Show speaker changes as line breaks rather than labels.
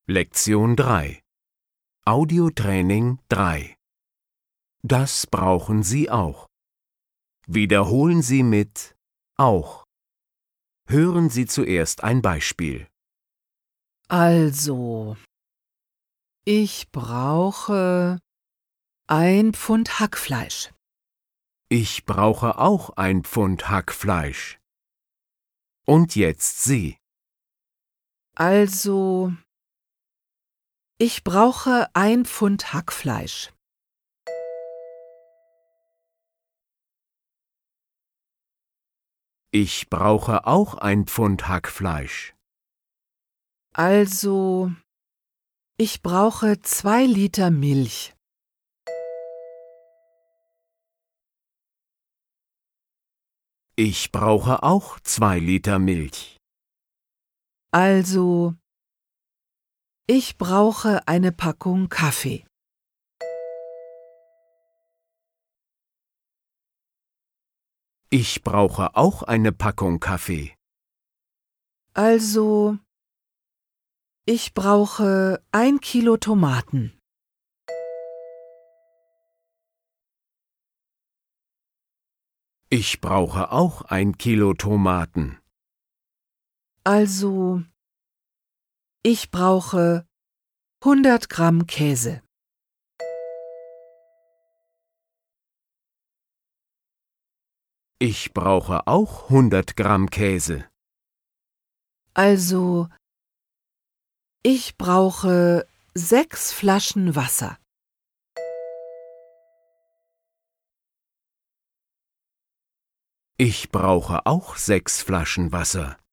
Lektion 3 Audiotraining 3 Das brauchen Sie auch. Wiederholen Sie mit auch. Hören Sie zuerst ein Beispiel.
Also, ich brauche 1 Pfund Hackfleisch.
Ich brauche auch 1 Pfund Hackfleisch. Und jetzt Sie.
Also, ich brauche 1 Pfund Hackfleisch.
Ich brauche auch 1 Pfund Hackfleisch.
Also, ich brauche 2 Liter Milch.
Ich brauche auch 2 Liter Milch.
Also, ich brauche eine Packung Kaffee.
Ich brauche auch eine Packung Kaffee.
Also, ich brauche 1 Kilo Tomaten.
Ich brauche auch 1 Kilo Tomaten.
Also, ich brauche 100 Gramm Käse.
Ich brauche auch 100 Gramm Käse.
Also, ich brauche 6 Flaschen Wasser.
Ich brauche auch 6 Flaschen Wasser.